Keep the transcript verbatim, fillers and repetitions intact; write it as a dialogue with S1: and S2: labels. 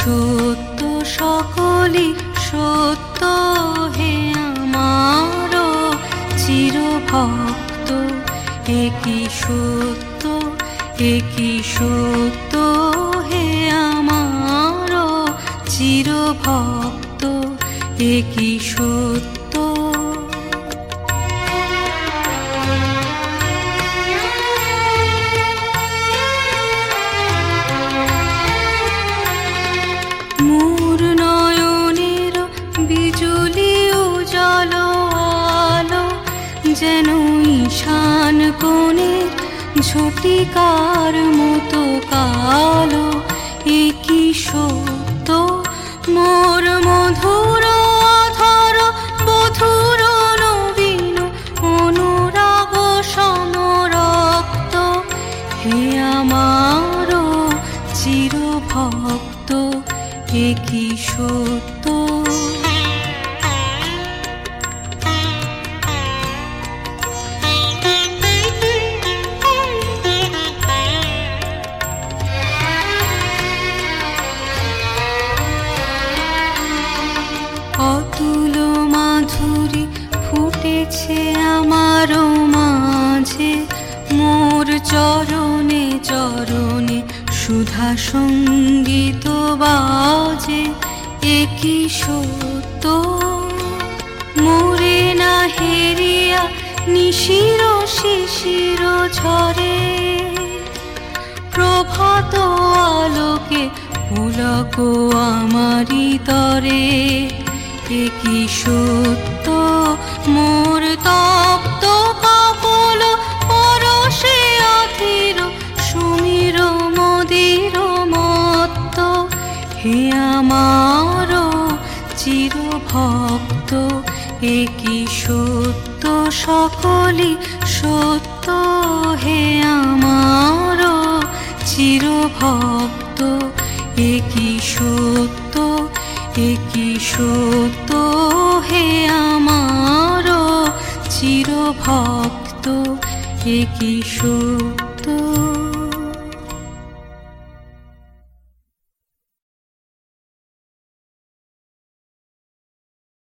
S1: সত্য সকলই সত্য হে আমার চিরভক্ত, একই সত্য একই সত্য হে আমার চিরভক্ত, একই সত্য। মোর নয়নের বিজুলি উজাল আলো, যেন ঈশান কোণের ঝটিকার মতো কালো, একই সত্য মোর মধুর অধর বধুর নবীন অনুরাগ সমরক্ত, হে আমার চিরভক্ত, একই সত্য। অতুল মাধুরী ফুটেছে আমার মাঝে, মোর চরণে চরণে সুধা সঙ্গীত বাজে, একই সত্য মোরে না হেরিয়া নিশির শিশির ঝরে, প্রভাত আলোকে পুলক আমারি তরে, একই সত্য মোর তপ্ত কপল পরশে অধীর সুমির মদির মত্ত, হে আমার চিরভক্ত, একই সত্য সকলই সত্য হে আমার চিরভক্ত, একই সত্য একই সত্য হে আমার চিরভক্ত, একই সত্য।